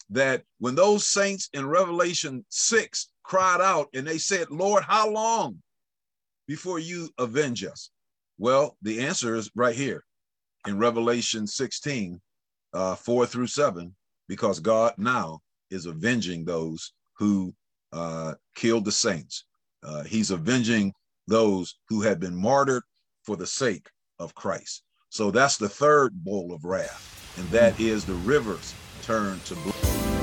that when those saints in Revelation 6 cried out and they said, Lord, how long before you avenge us? Well, the answer is right here in Revelation 16, 4-7, because God now is avenging those who killed the saints. He's avenging those who had been martyred for the sake of Christ. So that's the third bowl of wrath, and that is the rivers turn to blood.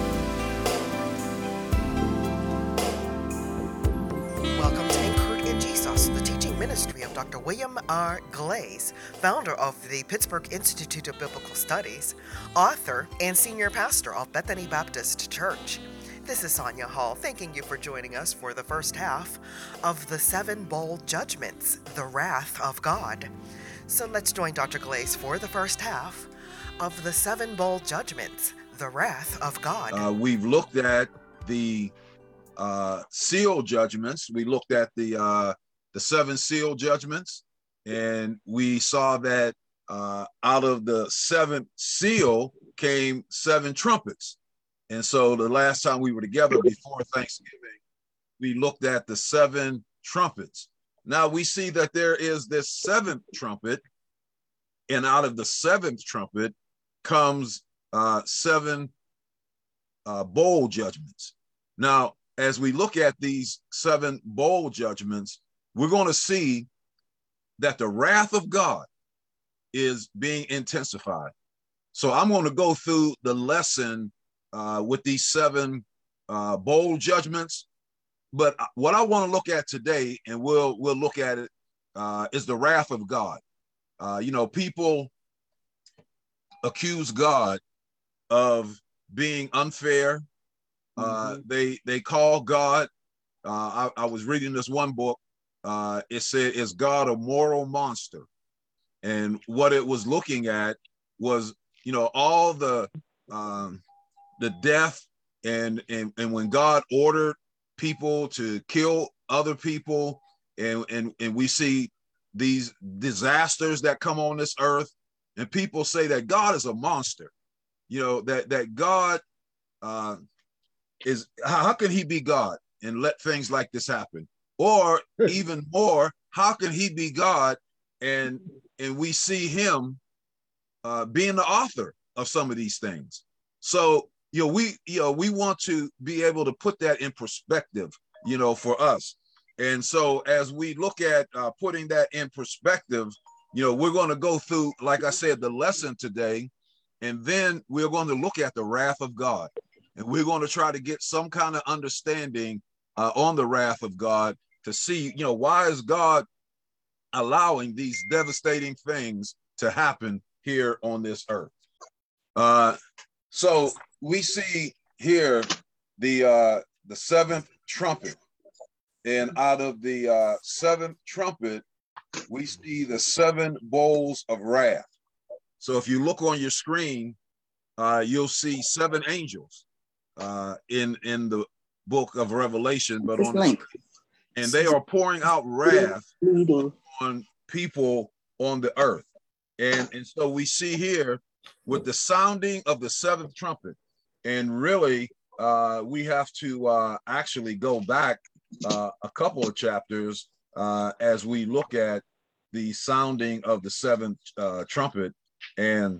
Welcome to Anchored in Jesus, the teaching ministry of Dr. William R. Glaze, founder of the Pittsburgh Institute of Biblical Studies, author, and senior pastor of Bethany Baptist Church. This is Sonia Hall, thanking you for joining us for the first half of the 7 Bowl Judgments, the Wrath of God. So let's join Dr. Glaze for the first half of the 7 Bowl Judgments, the Wrath of God. We've looked at the seal judgments. We looked at the 7 seal judgments, and we saw that out of the 7th seal came 7 trumpets. And so the last time we were together before Thanksgiving, we looked at the 7 trumpets. Now we see that there is this 7th trumpet, and out of the 7th trumpet comes 7 bowl judgments. Now, as we look at these 7 bowl judgments, we're going to see that the wrath of God is being intensified. So I'm going to go through the lesson with these 7 bowl judgments. But what I want to look at today, and we'll look at it, is the wrath of God. People accuse God of being unfair. They call God. I was reading this one book. It said, "Is God a moral monster?" And what it was looking at was, all the death and when God ordered people to kill other people, and we see these disasters that come on this earth, and people say that God is a monster. That God is, how can he be God and let things like this happen? Or even more, how can he be God and we see him being the author of some of these things? So we want to be able to put that in perspective, for us. And so as we look at putting that in perspective, we're going to go through, like I said, the lesson today, and then we're going to look at the wrath of God, and we're going to try to get some kind of understanding on the wrath of God to see, why is God allowing these devastating things to happen here on this earth? So we see here the 7th trumpet, and out of the 7th trumpet, we see the 7 bowls of wrath. So if you look on your screen, you'll see 7 angels in the book of Revelation, but on the screen, and they are pouring out wrath on people on the earth. And so we see here with the sounding of the 7th trumpet, and really we have to actually go back a couple of chapters as we look at the sounding of the 7th trumpet. And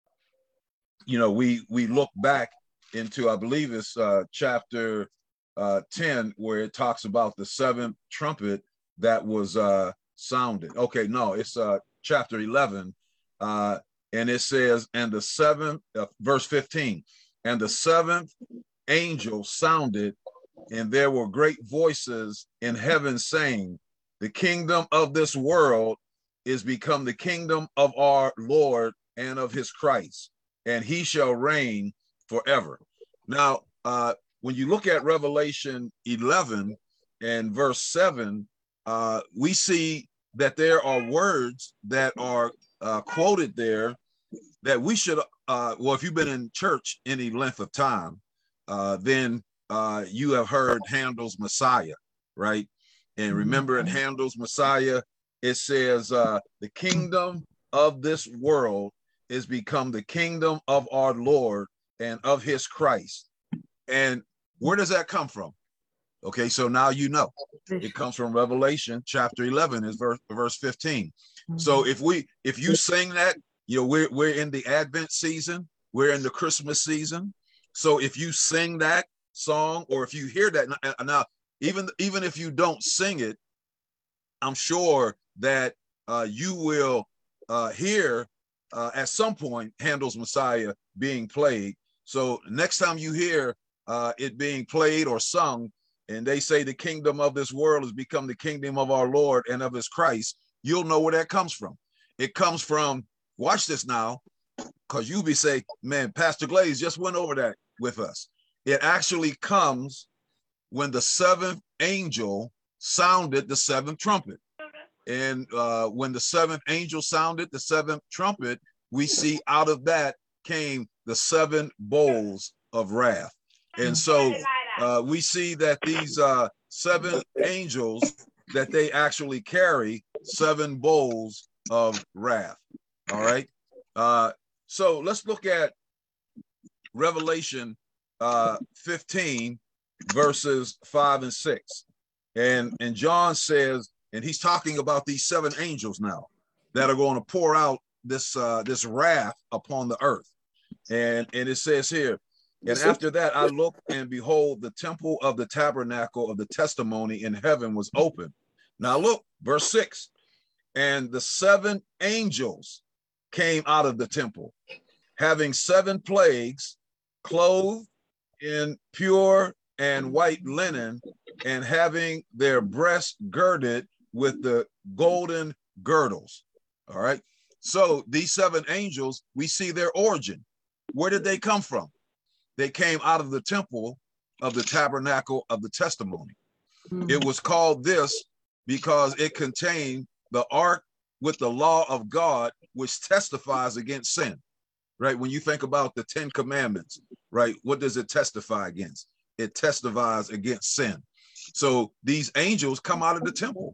we look back into, I believe it's chapter 10, where it talks about the 7th trumpet that was sounded. Okay, no, it's chapter 11, and it says, and the 7th, verse 15, and the 7th angel sounded, and there were great voices in heaven saying, the kingdom of this world is become the kingdom of our Lord and of his Christ, and he shall reign forever. Now, when you look at Revelation 11 and verse 7, we see that there are words that are quoted there that we should, well, if you've been in church any length of time, then you have heard Handel's Messiah, right? And remember in Handel's Messiah, it says, the kingdom of this world is become the kingdom of our Lord and of his Christ. And where does that come from? Okay, so now you know. It comes from Revelation chapter 11 is verse 15. So if you sing that, you know, we're in the Advent season, we're in the Christmas season. So if you sing that song, or if you hear that now, even if you don't sing it, I'm sure that you will hear at some point Handel's Messiah being played. So next time you hear it being played or sung, and they say the kingdom of this world has become the kingdom of our Lord and of his Christ, you'll know where that comes from. It comes from, watch this now, because you'll be saying, man, Pastor Glaze just went over that with us. It actually comes when the seventh angel sounded the seventh trumpet. And when the seventh angel sounded the seventh trumpet, we see out of that came the seven bowls of wrath. And so we see that these seven angels, that they actually carry seven bowls of wrath. All right. So let's look at Revelation 15, verses 5 and 6. And John says, and he's talking about these seven angels now that are going to pour out this wrath upon the earth. And it says here, and after that I looked, and behold, the temple of the tabernacle of the testimony in heaven was open. Now look, verse 6, and the seven angels came out of the temple, having seven plagues, clothed in pure and white linen, and having their breasts girded with the golden girdles. All right. So these seven angels, we see their origin. Where did they come from? They came out of the temple of the tabernacle of the testimony. It was called this because it contained the ark with the law of God, which testifies against sin. Right? When you think about the 10 commandments, right? What does it testify against? It testifies against sin. So these angels come out of the temple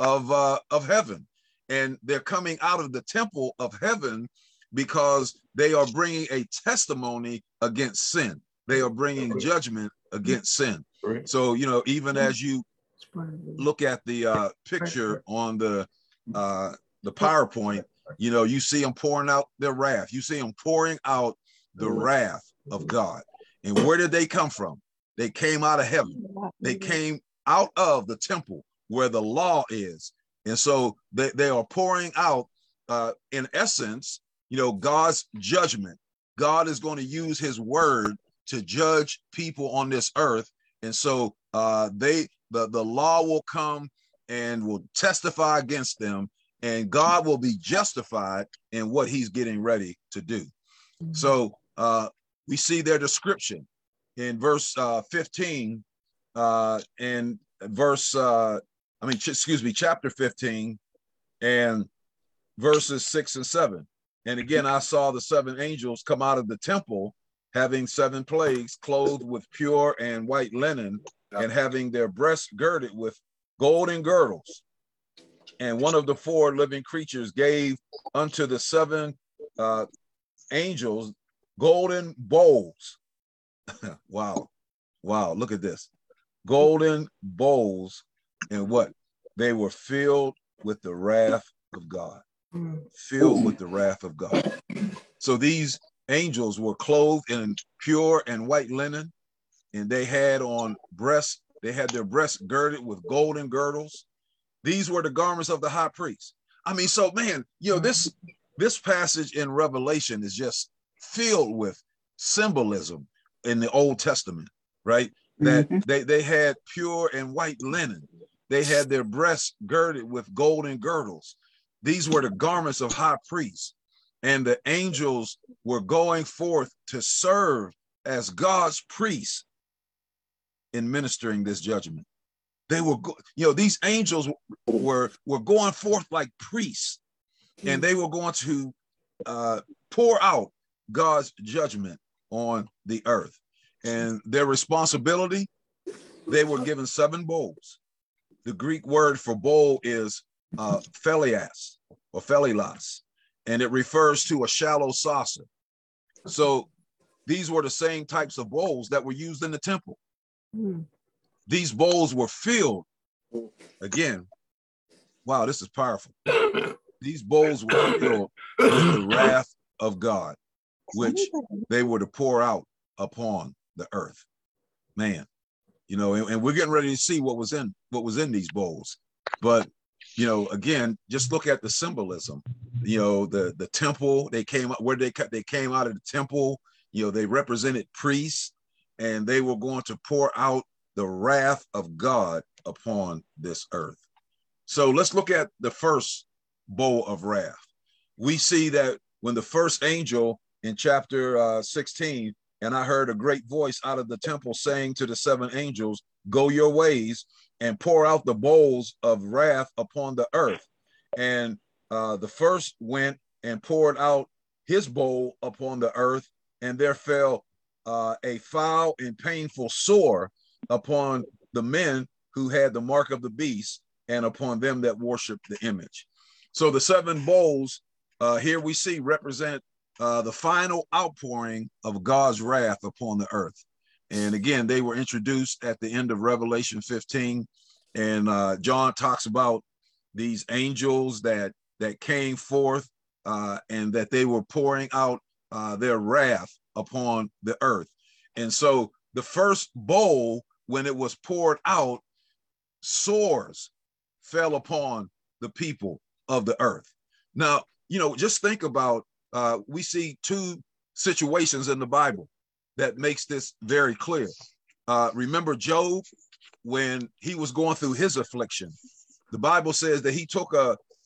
of heaven, and they're coming out of the temple of heaven because they are bringing a testimony against sin. They are bringing judgment against sin. So, you know, even as you look at the picture on the PowerPoint, you know, you see them pouring out their wrath. You see them pouring out the wrath of God. And where did they come from? They came out of heaven. They came out of the temple where the law is. And so they are pouring out, in essence, you know, God's judgment. God is going to use his word to judge people on this earth. And so the law will come and will testify against them, and God will be justified in what he's getting ready to do. So we see their description in verse 15 and chapter 15 and verses 6 and 7. And again, I saw the seven angels come out of the temple, having seven plagues, clothed with pure and white linen, and having their breasts girded with golden girdles. And one of the four living creatures gave unto the seven angels golden bowls. Wow. Look at this. Golden bowls. And what? They were filled with the wrath of God. Filled with the wrath of God. So these angels were clothed in pure and white linen, and they had their breasts girded with golden girdles. These were the garments of the high priest. I mean, so man, you know, this passage in Revelation is just filled with symbolism in the Old Testament, right? That they had pure and white linen. They had their breasts girded with golden girdles. These were the garments of high priests, and the angels were going forth to serve as God's priests in ministering this judgment. They were, these angels were going forth like priests, and they were going to pour out God's judgment on the earth. And their responsibility, they were given seven bowls. The Greek word for bowl is phelias or phelilas, and it refers to a shallow saucer. So these were the same types of bowls that were used in the temple. Mm. These bowls were filled, again, wow, this is powerful. These bowls were filled with the wrath of God, which they were to pour out upon the earth. Man, you know, and we're getting ready to see what was in these bowls. But, you know, again, just look at the symbolism. You know, the temple, they came out they came out of the temple. You know, they represented priests, and they were going to pour out the wrath of God upon this earth. So let's look at the first bowl of wrath. We see that when the first angel in chapter 16, and I heard a great voice out of the temple saying to the 7 angels, go your ways and pour out the bowls of wrath upon the earth. And the first went and poured out his bowl upon the earth, and there fell a foul and painful sore upon the men who had the mark of the beast and upon them that worshiped the image. So the 7 bowls here we see represent the final outpouring of God's wrath upon the earth. And again, they were introduced at the end of Revelation 15. And John talks about these angels that came forth and that they were pouring out their wrath upon the earth. And so the first bowl, when it was poured out, sores fell upon the people of the earth. Now, you know, just think about, we see 2 situations in the Bible that makes this very clear. Remember Job, when he was going through his affliction, the Bible says that he took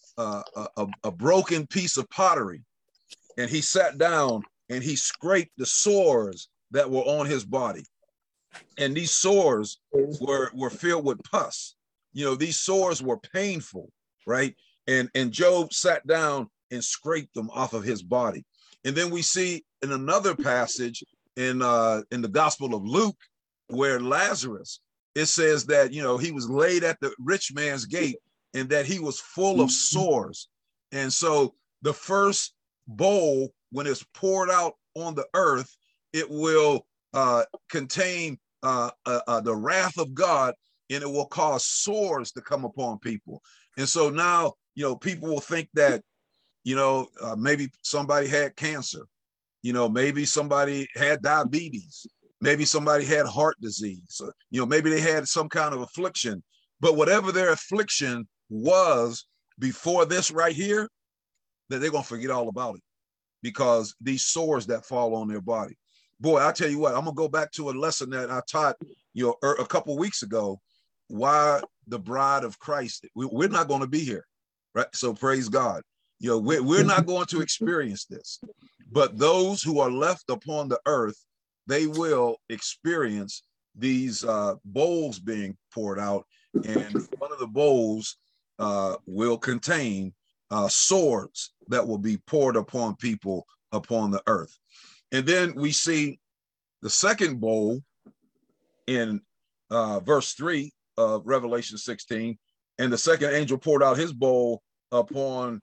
a broken piece of pottery, and he sat down and he scraped the sores that were on his body. And these sores were filled with pus. You know, these sores were painful, right? And Job sat down and scraped them off of his body. And then we see in another passage in the Gospel of Luke, where Lazarus, it says that, you know, he was laid at the rich man's gate and that he was full of sores. And so the first bowl, when it's poured out on the earth, it will contain the wrath of God, and it will cause sores to come upon people. And so now, you know, people will think that, you know, maybe somebody had cancer, you know, maybe somebody had diabetes, maybe somebody had heart disease, you know, maybe they had some kind of affliction. But whatever their affliction was before this right here, that they're going to forget all about it, because these sores that fall on their body. Boy, I tell you what, I'm going to go back to a lesson that I taught, you know, a couple of weeks ago, why the bride of Christ, we're not going to be here, right? So praise God. You know, we're not going to experience this, but those who are left upon the earth, they will experience these bowls being poured out, and one of the bowls will contain swords that will be poured upon people upon the earth. And then we see the second bowl in verse 3 of Revelation 16, and the second angel poured out his bowl upon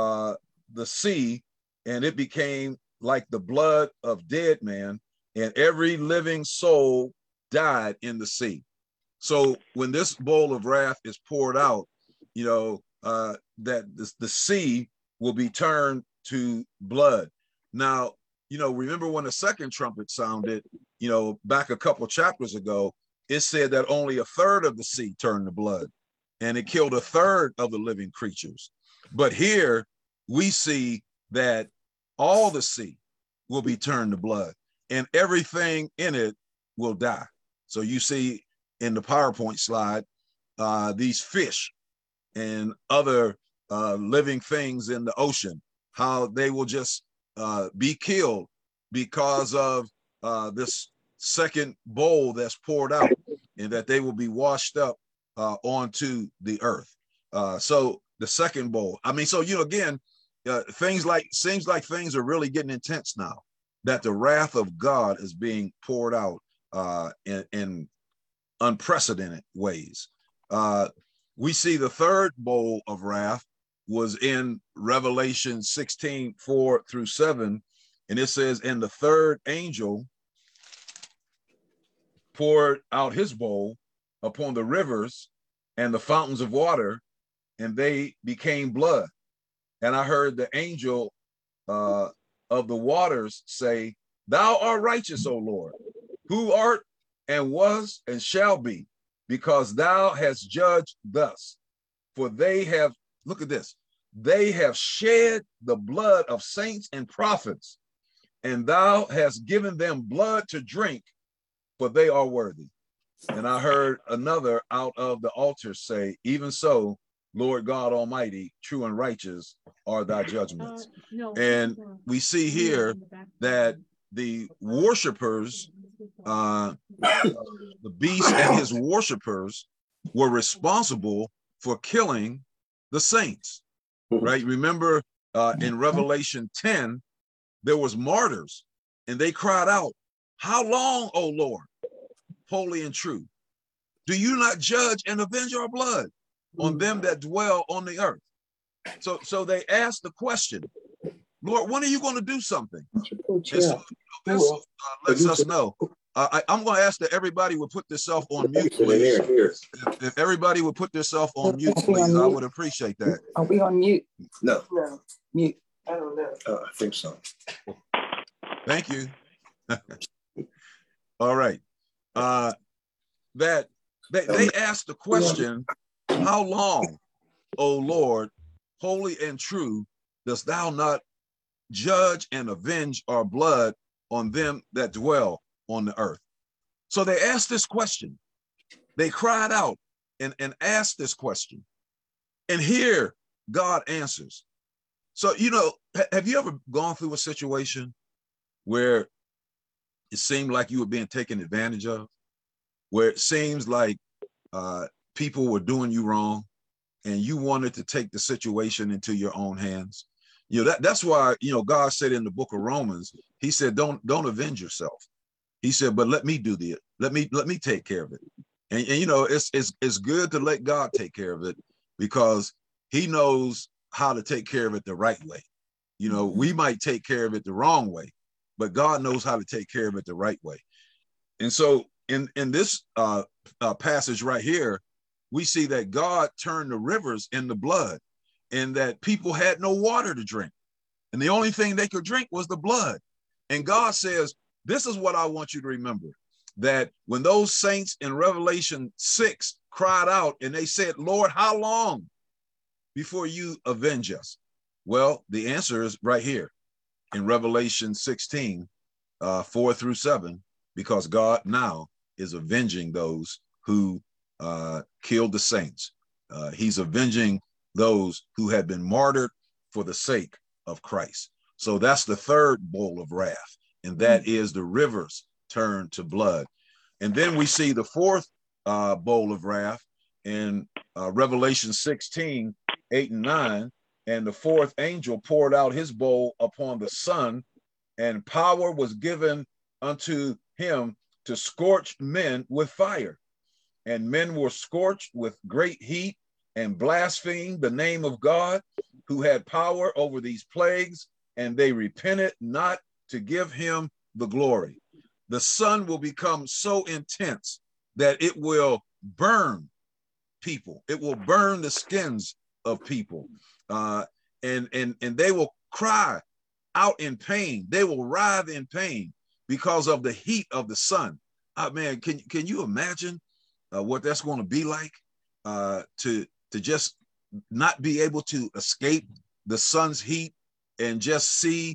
the sea, and it became like the blood of dead men, and every living soul died in the sea. So when this bowl of wrath is poured out, you know, that the sea will be turned to blood. Now, you know, remember when the second trumpet sounded, you know, back a couple chapters ago, it said that only a third of the sea turned to blood, and it killed a third of the living creatures. But here we see that all the sea will be turned to blood, and everything in it will die. So you see in the PowerPoint slide, these fish and other living things in the ocean, how they will just be killed because of this second bowl that's poured out, and that they will be washed up onto the earth. So the second bowl, I mean, so, you know, again, seems like things are really getting intense now, that the wrath of God is being poured out in unprecedented ways. We see the third bowl of wrath was in Revelation 16:4-7, And it says, and the third angel poured out his bowl upon the rivers and the fountains of water, and they became blood. And I heard the angel of the waters say, thou art righteous, O Lord, who art and was and shall be, because thou hast judged thus. For they have, look at this, they have shed the blood of saints and prophets, and thou hast given them blood to drink, for they are worthy. And I heard another out of the altar say, even so, Lord God Almighty, true and righteous are thy judgments. And we see here that the worshipers, the beast and his worshipers were responsible for killing the saints, right? Remember in Revelation 10, there was martyrs, and they cried out, how long, O Lord, holy and true, do you not judge and avenge our blood on them that dwell on the earth? So they asked the question, Lord, when are you going to do something? And so this lets us know. I'm going to ask that everybody would put themselves on mute, please. If everybody would put themselves on mute, please, I would appreciate that. Are we on mute? No. Mute. I don't know. I think so. Thank you. All right. That they asked the question, how long, O Lord, holy and true, dost thou not judge and avenge our blood on them that dwell on the earth? So they asked this question. They cried out and asked this question. And here God answers. So, you know, have you ever gone through a situation where it seemed like you were being taken advantage of, where it seems like people were doing you wrong and you wanted to take the situation into your own hands? You know, that's why, you know, God said in the book of Romans, he said, don't avenge yourself. He said, but let me let me take care of it. And you know, it's good to let God take care of it, because he knows how to take care of it the right way. You know, we might take care of it the wrong way, but God knows how to take care of it the right way. And so in this passage right here, we see that God turned the rivers into blood, and that people had no water to drink. And the only thing they could drink was the blood. And God says, this is what I want you to remember, that when those saints in Revelation 6 cried out and they said, Lord, how long before you avenge us? Well, the answer is right here in Revelation 16, 4-7, because God now is avenging those who killed the saints. He's avenging those who had been martyred for the sake of Christ. So that's the third bowl of wrath, and that is the rivers turned to blood. And then we see the fourth bowl of wrath in Revelation 16, 8-9, and the fourth angel poured out his bowl upon the sun, and power was given unto him to scorch men with fire. And men were scorched with great heat and blasphemed the name of God, who had power over these plagues, and they repented not to give him the glory. The sun will become so intense that it will burn people. It will burn the skins of people. And they will cry out in pain. They will writhe in pain because of the heat of the sun. Man, can you imagine what that's going to be like, to just not be able to escape the sun's heat and just see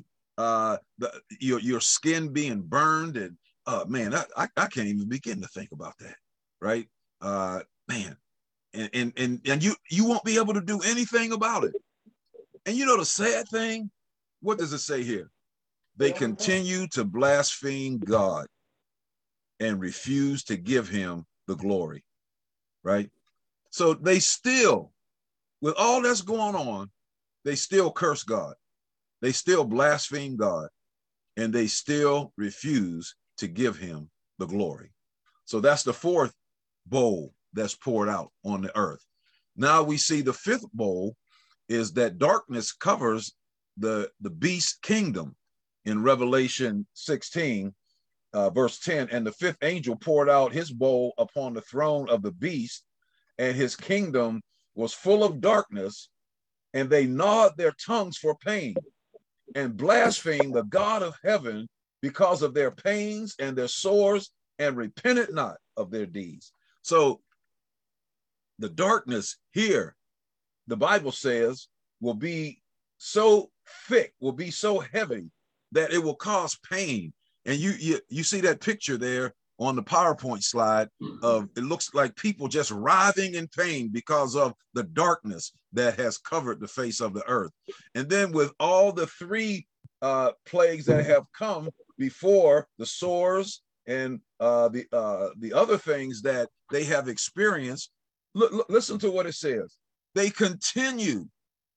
your skin being burned? And man, I can't even begin to think about that, right? Man, and you won't be able to do anything about it. And you know the sad thing, what does it say here? They continue to blaspheme God and refuse to give him the glory, right? So they still, with all that's going on, they still curse God. They still blaspheme God, and they still refuse to give him the glory. So that's the fourth bowl that's poured out on the earth. Now we see the fifth bowl is that darkness covers the beast kingdom, in Revelation 16, verse 10, and the fifth angel poured out his bowl upon the throne of the beast, and his kingdom was full of darkness, and they gnawed their tongues for pain and blasphemed the God of heaven because of their pains and their sores, and repented not of their deeds. So the darkness here, the Bible says, will be so thick, will be so heavy that it will cause pain. And you see that picture there on the PowerPoint slide of, it looks like people just writhing in pain because of the darkness that has covered the face of the earth. And then with all the three plagues that have come before, the sores and the other things that they have experienced, listen to what it says. They continue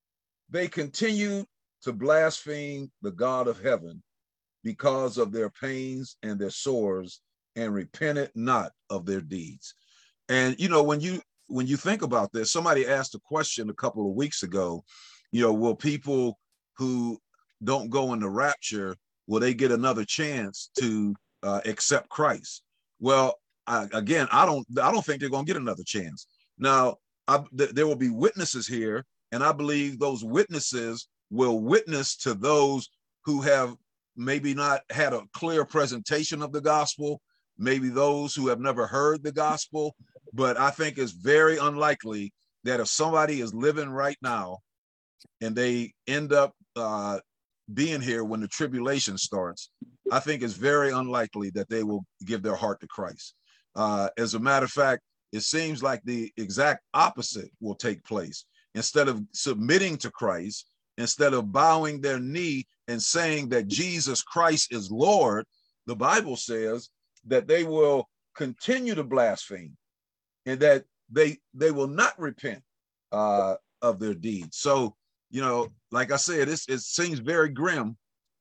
to blaspheme the God of heaven because of their pains and their sores, and repented not of their deeds. And when you think about this, somebody asked a question a couple of weeks ago, will people who don't go in the rapture, will they get another chance to accept Christ? Well, I don't think they're going to get another chance. Now, there will be witnesses here, and I believe those witnesses will witness to those who have maybe not had a clear presentation of the gospel, maybe those who have never heard the gospel. But I think it's very unlikely that if somebody is living right now and they end up being here when the tribulation starts, I think it's very unlikely that they will give their heart to Christ. As a matter of fact, it seems like the exact opposite will take place. Instead of submitting to Christ, instead of bowing their knee and saying that Jesus Christ is Lord, the Bible says that they will continue to blaspheme and that they will not repent of their deeds. So, like I said, it seems very grim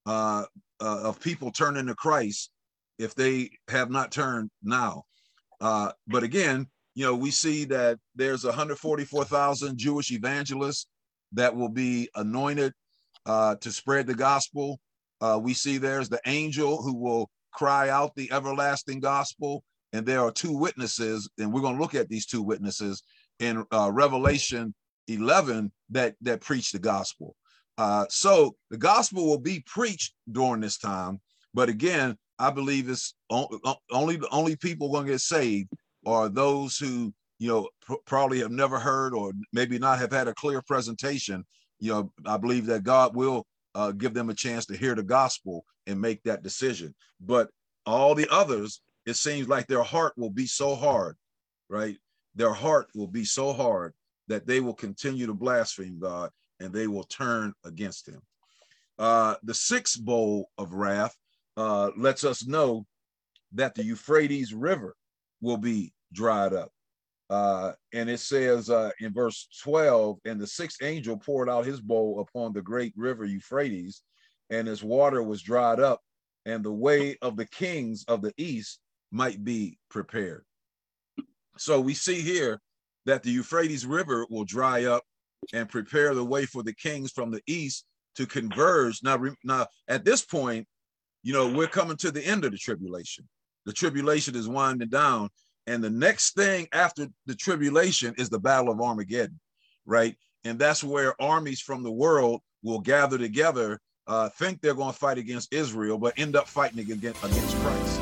of people turning to Christ if they have not turned now. But again, we see that there's 144,000 Jewish evangelists that will be anointed to spread the gospel. We see there's the angel who will cry out the everlasting gospel. And there are two witnesses, and we're going to look at these two witnesses in Revelation 11 that preach the gospel. So the gospel will be preached during this time. But again, I believe it's only people going to get saved are those who, probably have never heard or maybe not have had a clear presentation. I believe that God will give them a chance to hear the gospel and make that decision. But all the others, it seems like their heart will be so hard, right? Their heart will be so hard that they will continue to blaspheme God and they will turn against him. The sixth bowl of wrath lets us know that the Euphrates River will be dried up. And it says in verse 12, and the sixth angel poured out his bowl upon the great river Euphrates, and its water was dried up, and the way of the kings of the east might be prepared. So we see here that the Euphrates River will dry up and prepare the way for the kings from the east to converge. Now at this point, we're coming to the end of the tribulation. The tribulation is winding down. And the next thing after the tribulation is the Battle of Armageddon, right? And that's where armies from the world will gather together, think they're going to fight against Israel, but end up fighting against Christ.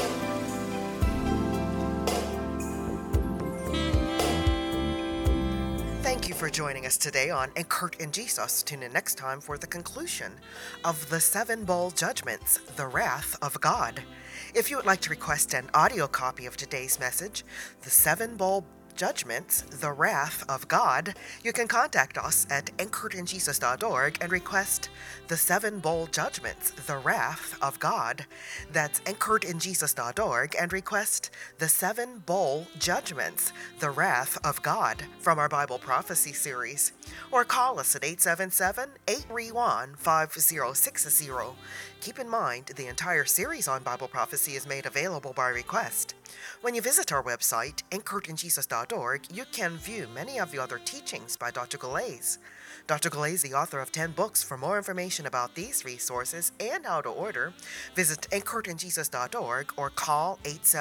Thank you for joining us today on Kurt and Jesus. Tune in next time for the conclusion of the 7 bowl judgments, the wrath of God. If you would like to request an audio copy of today's message, the 7 bowl judgments, the wrath of God, you can contact us at anchoredinjesus.org and request the 7 bowl judgments, the wrath of God. That's anchoredinjesus.org and request the 7 bowl judgments, the wrath of God from our Bible prophecy series. Or call us at 877-831-5060. Keep in mind, the entire series on Bible prophecy is made available by request. When you visit our website, anchoredinjesus.org, you can view many of the other teachings by Dr. Galais. Dr. Galais is the author of 10 books. For more information about these resources and how to order, visit anchoredinjesus.org or call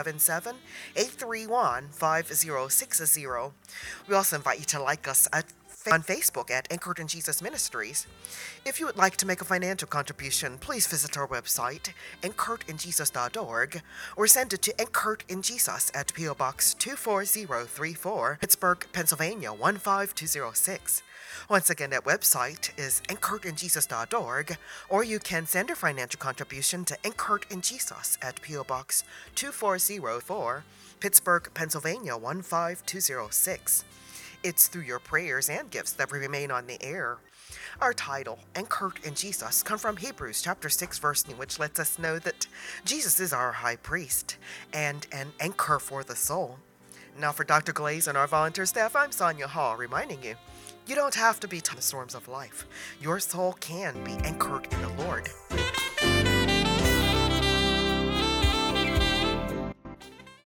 877-831-5060. We also invite you to like us on Facebook at Anchored in Jesus Ministries. If you would like to make a financial contribution, please visit our website, anchoredinjesus.org, or send it to Anchored in Jesus at P.O. Box 24034, Pittsburgh, Pennsylvania 15206. Once again, that website is anchoredinjesus.org, or you can send a financial contribution to Anchored in Jesus at P.O. Box 2404, Pittsburgh, Pennsylvania 15206. It's through your prayers and gifts that we remain on the air. Our title, Anchored in Jesus, comes from Hebrews chapter 6, verse 9, which lets us know that Jesus is our high priest and an anchor for the soul. Now for Dr. Galais and our volunteer staff, I'm Sonia Hall, reminding you, you don't have to be in the storms of life. Your soul can be anchored in the Lord.